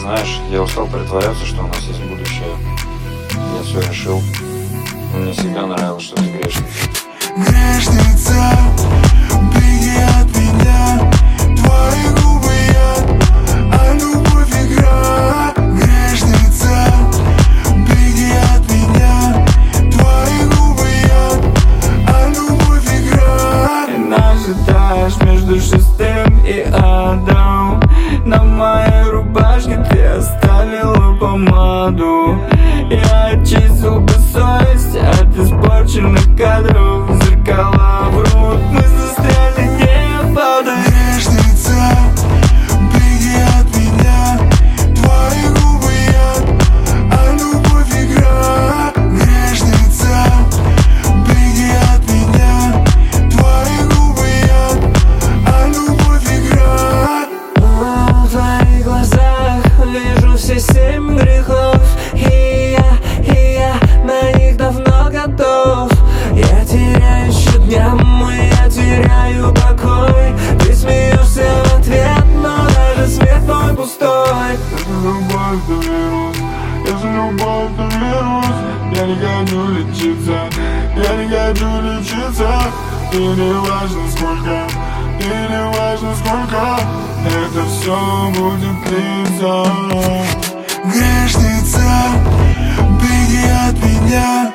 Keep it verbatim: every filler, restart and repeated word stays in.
Знаешь, я устал притворяться, что у нас есть будущее. Я все решил. Мне всегда нравилось, что ты грешница. Грешница, беги от меня. Твои губы яд, а любовь игра. Грешница, беги от меня. Твои губы яд, а любовь игра. И ожидаешь между шестым и адом. На моей рубашке ты оставила помаду. Я очистил бы совесть от испорченных кадров. Зеркала врут, мы застряли не падай. Грешница, беги от меня. Твои губы яд, а любовь игра. Грешница, беги от меня. Твои губы яд, а любовь игра. В твоих глазах вижу все семь грехов. И я, и я на них давно готов. Я теряю щодням, и я теряю покой. Ты смеешься в ответ, но даже смех мой пустой. Это любовь, это вирус. Я за любовь, это вирус. Я не хочу лечиться. Я не хочу лечиться. И не важно сколько, и не важно сколько. Это все будет длиться. Грешница, беги от меня.